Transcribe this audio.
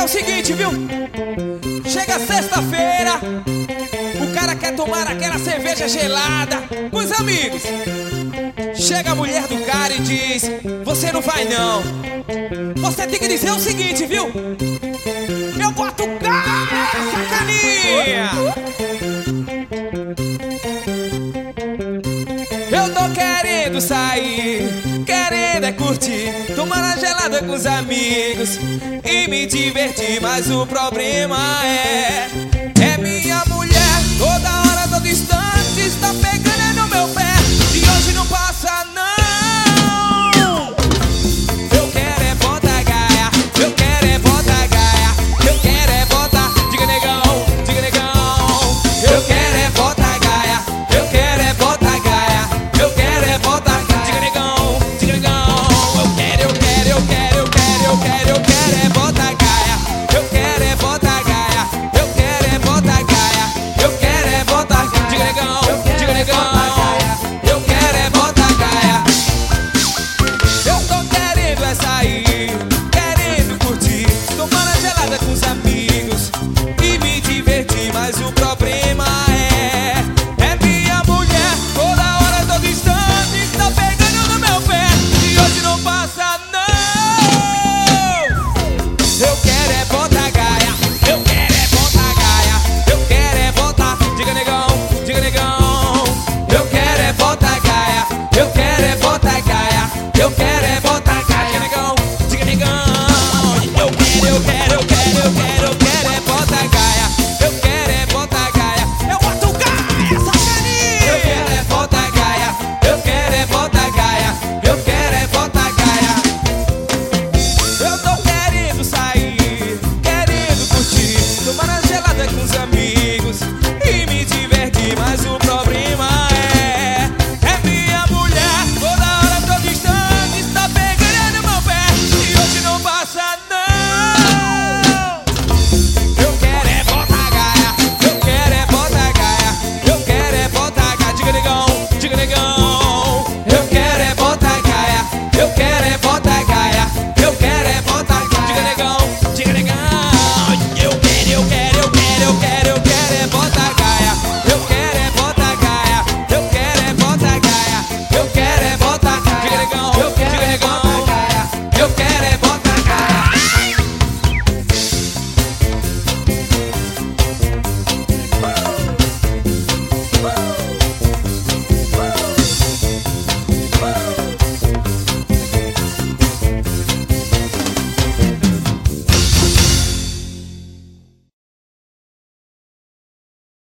o seguinte, viu? Chega sexta-feira, o cara quer tomar aquela cerveja gelada com os amigos. Chega a mulher do cara e diz: você não vai não. Você tem que dizer o seguinte, viu? Eu boto o cara, sacaninha. Eu tô querendo sair, querendo é curtir, tomar uma gelada com os amigos e me divertir. Mas o problema é